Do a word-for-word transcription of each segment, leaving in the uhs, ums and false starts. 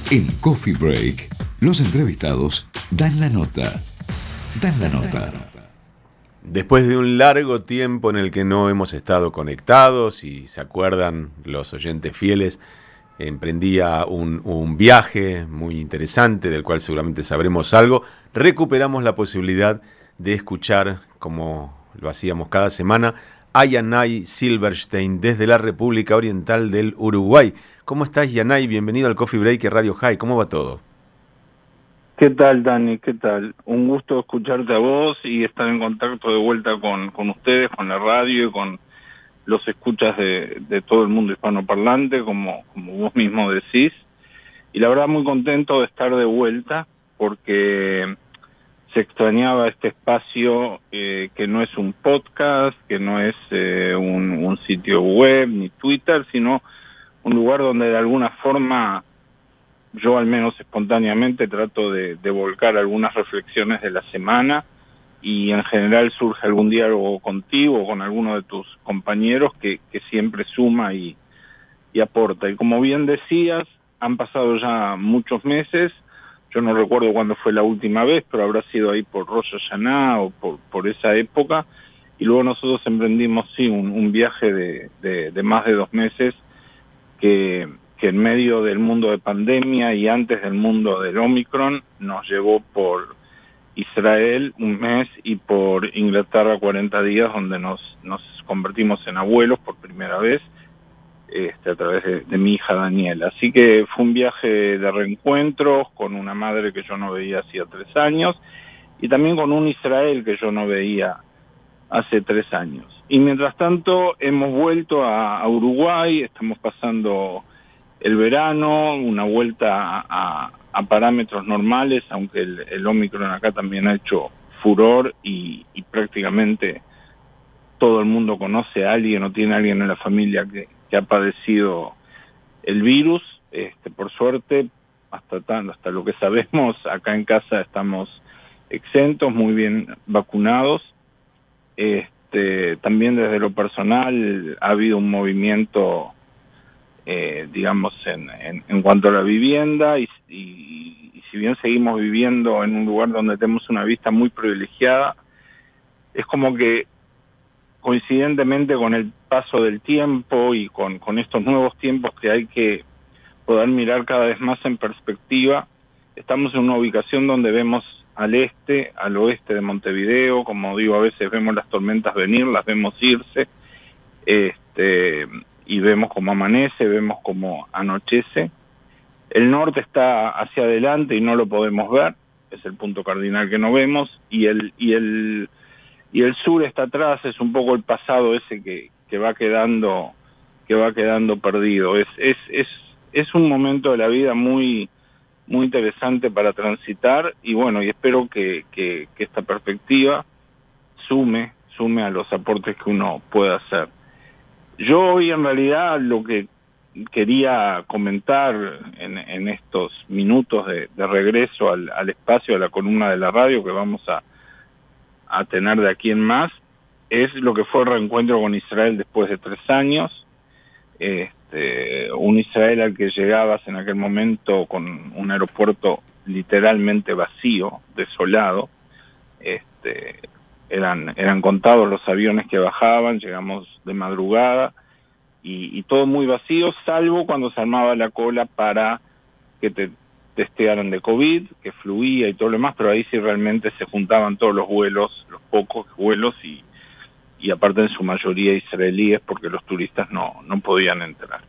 En Coffee Break, los entrevistados dan la nota. Dan la nota. Después de un largo tiempo en el que no hemos estado conectados, y se acuerdan los oyentes fieles, emprendía un, un viaje muy interesante del cual seguramente sabremos algo. Recuperamos la posibilidad de escuchar, como lo hacíamos cada semana, a Yanay Silverstein desde la República Oriental del Uruguay. ¿Cómo estás, Yanay? Bienvenido al Coffee Break y Radio High. ¿Cómo va todo? ¿Qué tal, Dani? ¿Qué tal? Un gusto escucharte a vos y estar en contacto de vuelta con, con ustedes, con la radio y con los escuchas de, de todo el mundo hispanoparlante, como, como vos mismo decís. Y la verdad muy contento de estar de vuelta porque se extrañaba este espacio eh, que no es un podcast, que no es eh, un, un sitio web ni Twitter, sino un lugar donde de alguna forma yo al menos espontáneamente trato de, de volcar algunas reflexiones de la semana y en general surge algún diálogo contigo o con alguno de tus compañeros que, que siempre suma y, y aporta. Y como bien decías, han pasado ya muchos meses, yo no recuerdo cuándo fue la última vez, pero habrá sido ahí por Rosh Hashanah o por, por esa época, y luego nosotros emprendimos sí un, un viaje de, de, de más de dos meses que... que en medio del mundo de pandemia y antes del mundo del Omicron nos llevó por Israel un mes y por Inglaterra cuarenta días, donde nos, nos convertimos en abuelos por primera vez este, a través de, de mi hija Daniela. Así que fue un viaje de reencuentros con una madre que yo no veía hacía tres años y también con un Israel que yo no veía hace tres años. Y mientras tanto hemos vuelto a, a Uruguay, estamos pasando el verano, una vuelta a, a, a parámetros normales, aunque el, el Omicron acá también ha hecho furor y, y prácticamente todo el mundo conoce a alguien o tiene a alguien en la familia que, que ha padecido el virus. Este, por suerte, hasta, tan, hasta lo que sabemos, acá en casa estamos exentos, muy bien vacunados. Este, también desde lo personal ha habido un movimiento Eh, digamos, en, en, en cuanto a la vivienda, y, y, y si bien seguimos viviendo en un lugar donde tenemos una vista muy privilegiada, es como que coincidentemente con el paso del tiempo y con, con estos nuevos tiempos que hay que poder mirar cada vez más en perspectiva, estamos en una ubicación donde vemos al este, al oeste de Montevideo, como digo, a veces vemos las tormentas venir, las vemos irse, este... y vemos cómo amanece, vemos cómo anochece. El norte está hacia adelante y no lo podemos ver, es el punto cardinal que no vemos, y el y el y el sur está atrás, es un poco el pasado ese que, que va quedando que va quedando perdido. Es es es es un momento de la vida muy muy interesante para transitar y bueno, y espero que que, que esta perspectiva sume sume a los aportes que uno pueda hacer. Yo hoy en realidad lo que quería comentar en, en estos minutos de, de regreso al, al espacio, a la columna de la radio que vamos a, a tener de aquí en más, es lo que fue el reencuentro con Israel después de tres años. Este, un Israel al que llegabas en aquel momento con un aeropuerto literalmente vacío, desolado. Este, Eran, eran contados los aviones que bajaban, llegamos de madrugada y, y todo muy vacío, salvo cuando se armaba la cola para que te testearan de COVID, que fluía y todo lo demás, pero ahí sí realmente se juntaban todos los vuelos, los pocos vuelos y, y aparte en su mayoría israelíes porque los turistas no, no podían entrar.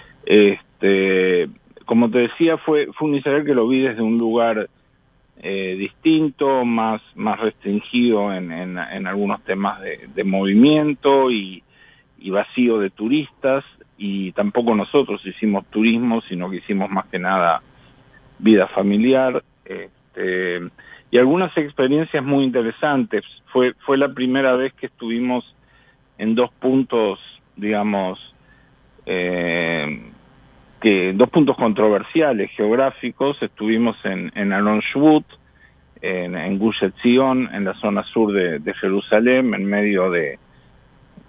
Este, como te decía, fue, fue un Israel que lo vi desde un lugar Eh, distinto, más más restringido en, en, en algunos temas de, de movimiento y, y vacío de turistas, y tampoco nosotros hicimos turismo, sino que hicimos más que nada vida familiar, este, y algunas experiencias muy interesantes. Fue, fue la primera vez que estuvimos en dos puntos, digamos, eh, que dos puntos controversiales geográficos. Estuvimos en, en Alon Shvut, en, en Gush Etzion, en la zona sur de, de Jerusalén, en medio de,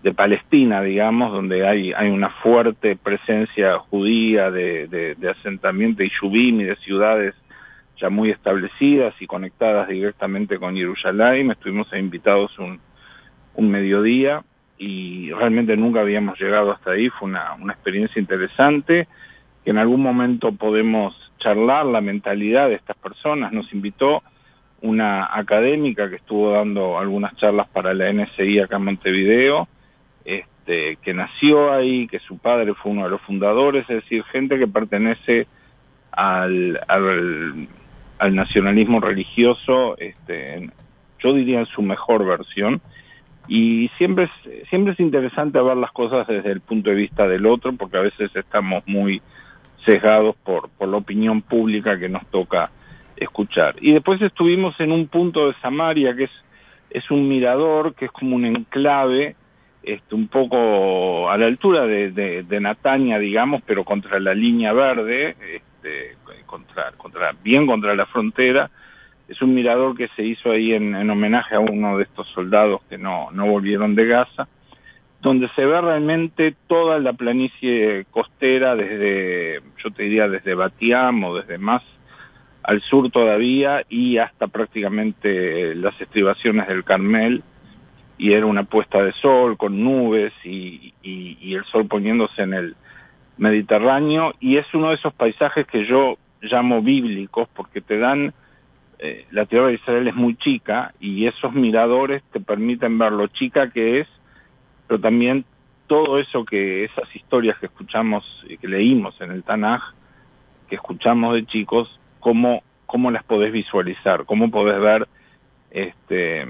de Palestina, digamos, donde hay, hay una fuerte presencia judía de, de, de asentamiento y yubim y de ciudades ya muy establecidas y conectadas directamente con Jerusalén. Estuvimos invitados un, un mediodía y realmente nunca habíamos llegado hasta ahí. Fue una, una experiencia interesante, que en algún momento podemos charlar la mentalidad de estas personas. Nos invitó una académica que estuvo dando algunas charlas para la N S I acá en Montevideo, este, que nació ahí, que su padre fue uno de los fundadores, es decir, gente que pertenece al, al, al nacionalismo religioso, este, yo diría en su mejor versión, y siempre es, siempre es interesante ver las cosas desde el punto de vista del otro, porque a veces estamos muy sesgados por, por la opinión pública que nos toca escuchar. Y después estuvimos en un punto de Samaria que es, es un mirador, que es como un enclave, este, un poco a la altura de, de, de Natania, digamos, pero contra la línea verde, este, contra, contra, bien contra la frontera. Es un mirador que se hizo ahí en, en homenaje a uno de estos soldados que no, no volvieron de Gaza, donde se ve realmente toda la planicie costera desde, yo te diría, desde Batiam o desde más al sur todavía y hasta prácticamente las estribaciones del Carmel, y era una puesta de sol con nubes y, y, y el sol poniéndose en el Mediterráneo, y es uno de esos paisajes que yo llamo bíblicos porque te dan, eh, la tierra de Israel es muy chica y esos miradores te permiten ver lo chica que es, pero también todo eso que, esas historias que escuchamos y que leímos en el Tanaj, que escuchamos de chicos, cómo, cómo las podés visualizar, cómo podés ver este,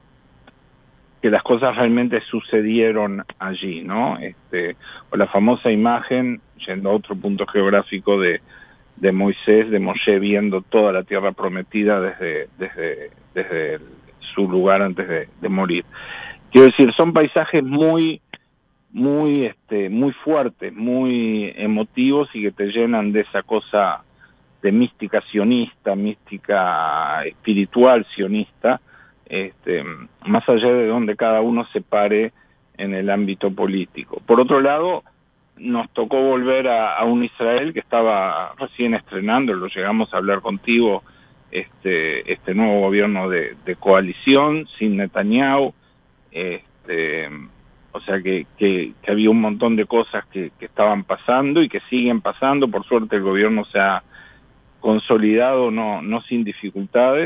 que las cosas realmente sucedieron allí, ¿no? Este, o la famosa imagen, yendo a otro punto geográfico, de, de Moisés, de Moshe viendo toda la tierra prometida desde, desde, desde el, su lugar antes de, de morir. Quiero decir, son paisajes muy, muy, este, muy fuertes, muy emotivos y que te llenan de esa cosa de mística sionista, mística espiritual sionista, este, más allá de donde cada uno se pare en el ámbito político. Por otro lado, nos tocó volver a, a un Israel que estaba recién estrenando, lo llegamos a hablar contigo, este, este nuevo gobierno de, de coalición, sin Netanyahu, este, o sea que, que, que había un montón de cosas que, que estaban pasando y que siguen pasando. Por suerte el gobierno se ha consolidado, no, no sin dificultades.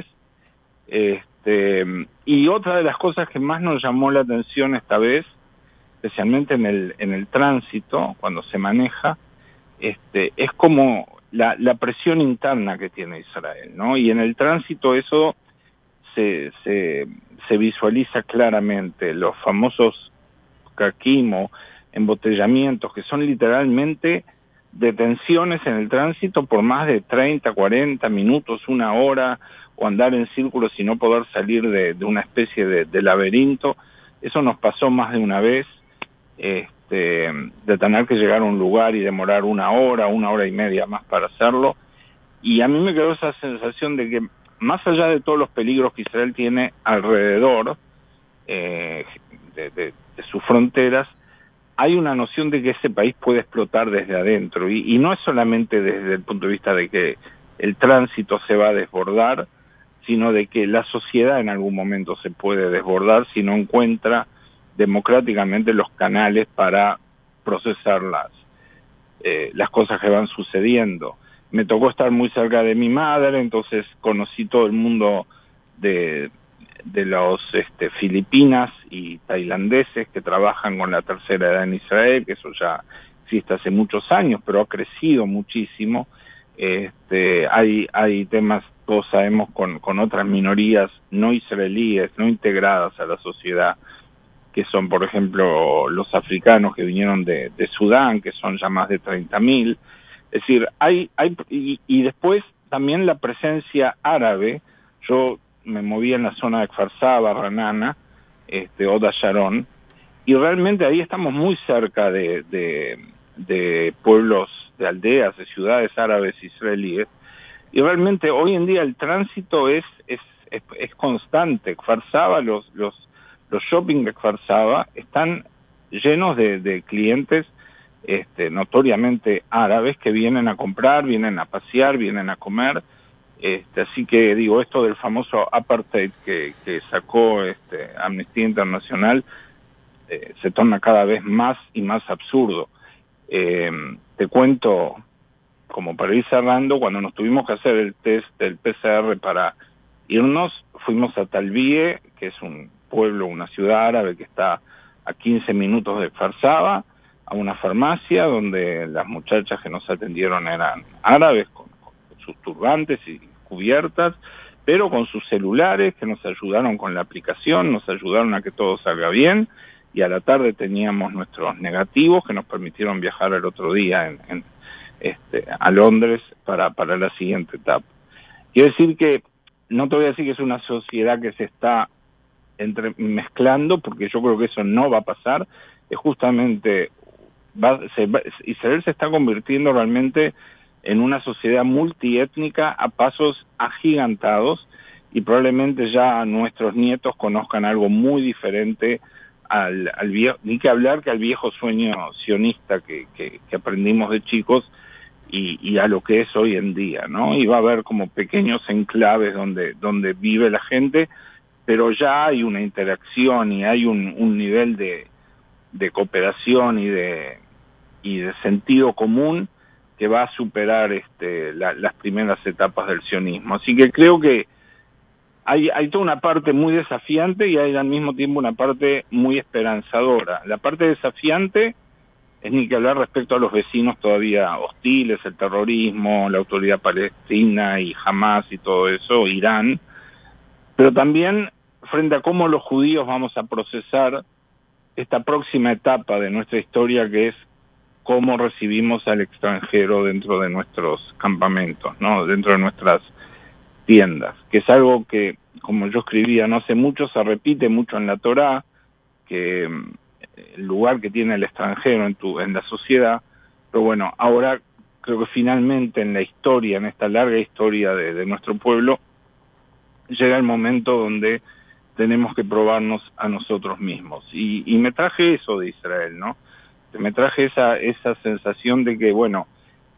Este, y otra de las cosas que más nos llamó la atención esta vez, especialmente en el, en el tránsito, cuando se maneja, este, es como la, la presión interna que tiene Israel, ¿no? Y en el tránsito eso se, se, se visualiza claramente, los famosos caquim o embotellamientos, que son literalmente detenciones en el tránsito por más de treinta, cuarenta minutos, una hora, o andar en círculos y no poder salir de, de una especie de, de laberinto. Eso nos pasó más de una vez, este, de tener que llegar a un lugar y demorar una hora, una hora y media más para hacerlo. Y a mí me quedó esa sensación de que, más allá de todos los peligros que Israel tiene alrededor eh, de, de, de sus fronteras, hay una noción de que ese país puede explotar desde adentro, y, y no es solamente desde el punto de vista de que el tránsito se va a desbordar, sino de que la sociedad en algún momento se puede desbordar si no encuentra democráticamente los canales para procesar las, eh, las cosas que van sucediendo. Me tocó estar muy cerca de mi madre, entonces conocí todo el mundo de, de los este, filipinas y tailandeses que trabajan con la tercera edad en Israel, que eso ya existe hace muchos años, pero ha crecido muchísimo. Este, hay, hay temas, todos sabemos, con, con otras minorías no israelíes, no integradas a la sociedad, que son, por ejemplo, los africanos que vinieron de, de Sudán, que son ya más de treinta mil. Es decir, hay, hay y, y después también la presencia árabe. Yo me moví en la zona de Kfar Saba, Ranana, este, Oda Sharon, y realmente ahí estamos muy cerca de, de, de pueblos, de aldeas, de ciudades árabes israelíes, y realmente hoy en día el tránsito es es, es, es constante. Kfar Saba, los, los, los shopping de Kfar Saba están llenos de, de clientes este, notoriamente árabes que vienen a comprar, vienen a pasear, vienen a comer. Este, así que digo, esto del famoso apartheid que, que sacó este, Amnistía Internacional eh, se torna cada vez más y más absurdo. Eh, te cuento, como para ir cerrando, cuando nos tuvimos que hacer el test del P C R para irnos, fuimos a Talbiye, que es un pueblo, una ciudad árabe que está a quince minutos de Farsaba, a una farmacia donde las muchachas que nos atendieron eran árabes, con, con sus turbantes y cubiertas, pero con sus celulares que nos ayudaron con la aplicación, nos ayudaron a que todo salga bien, y a la tarde teníamos nuestros negativos que nos permitieron viajar el otro día en, en, este, a Londres para, para la siguiente etapa. Quiero decir que, no te voy a decir que es una sociedad que se está entre, mezclando, porque yo creo que eso no va a pasar, es justamente, va, se, va, Israel se está convirtiendo realmente en una sociedad multiétnica a pasos agigantados, y probablemente ya nuestros nietos conozcan algo muy diferente al, al viejo, ni que hablar que al viejo sueño sionista que, que, que aprendimos de chicos y, y a lo que es hoy en día, ¿no? Y va a haber como pequeños enclaves donde, donde vive la gente, pero ya hay una interacción y hay un, un nivel de, de cooperación y de, y de sentido común que va a superar este, la, las primeras etapas del sionismo. Así que creo que hay, hay toda una parte muy desafiante y hay al mismo tiempo una parte muy esperanzadora. La parte desafiante es ni que hablar respecto a los vecinos todavía hostiles, el terrorismo, la autoridad palestina y Hamas y todo eso, Irán, pero también frente a cómo los judíos vamos a procesar esta próxima etapa de nuestra historia, que es cómo recibimos al extranjero dentro de nuestros campamentos, ¿no? Dentro de nuestras tiendas, que es algo que, como yo escribía no hace mucho, se repite mucho en la Torá, que el lugar que tiene el extranjero en tu en la sociedad, pero bueno, ahora creo que finalmente en la historia, en esta larga historia de, de nuestro pueblo, llega el momento donde tenemos que probarnos a nosotros mismos. Y, y me traje eso de Israel, ¿no? Me traje esa, esa sensación de que, bueno,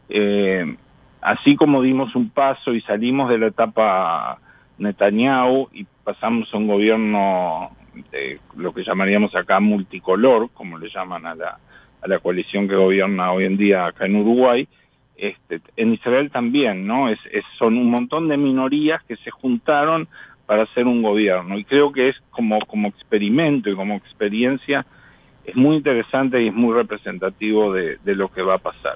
eh, así como dimos un paso y salimos de la etapa Netanyahu y pasamos a un gobierno de lo que llamaríamos acá multicolor, como le llaman a la, a la coalición que gobierna hoy en día acá en Uruguay, este, en Israel también, ¿no? Es, es, son un montón de minorías que se juntaron para hacer un gobierno, y creo que es como, como experimento y como experiencia, es muy interesante y es muy representativo de, de lo que va a pasar.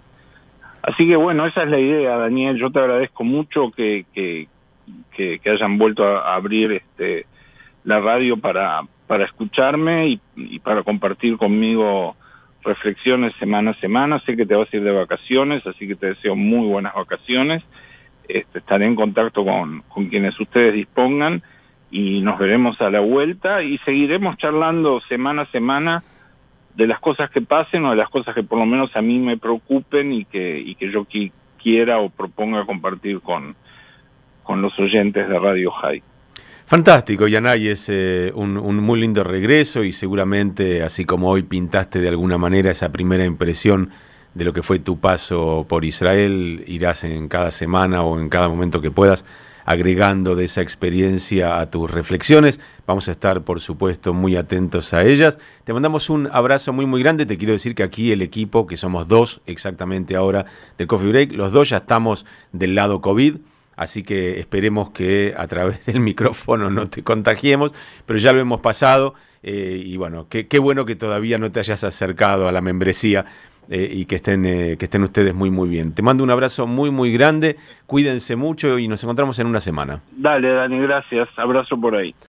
Así que bueno, esa es la idea, Daniel. Yo te agradezco mucho que, que, que, que hayan vuelto a abrir este, la radio para, para escucharme y, y para compartir conmigo reflexiones semana a semana. Sé que te vas a ir de vacaciones, así que te deseo muy buenas vacaciones. Este, estaré en contacto con, con quienes ustedes dispongan y nos veremos a la vuelta y seguiremos charlando semana a semana de las cosas que pasen o de las cosas que por lo menos a mí me preocupen y que, y que yo qui quiera o proponga compartir con, con los oyentes de Radio High. Fantástico, Yanay, es eh, un, un muy lindo regreso y seguramente, así como hoy pintaste de alguna manera esa primera impresión de lo que fue tu paso por Israel, irás en cada semana o en cada momento que puedas agregando de esa experiencia a tus reflexiones. Vamos a estar, por supuesto, muy atentos a ellas. Te mandamos un abrazo muy, muy grande. Te quiero decir que aquí el equipo, que somos dos exactamente ahora del Coffee Break, los dos ya estamos del lado COVID, así que esperemos que a través del micrófono no te contagiemos, pero ya lo hemos pasado eh, y bueno, qué, qué bueno que todavía no te hayas acercado a la membresía. Eh, y que estén, eh, que estén ustedes muy muy bien. Te mando un abrazo muy muy grande, cuídense mucho y nos encontramos en una semana. Dale, Dani, gracias, abrazo por ahí.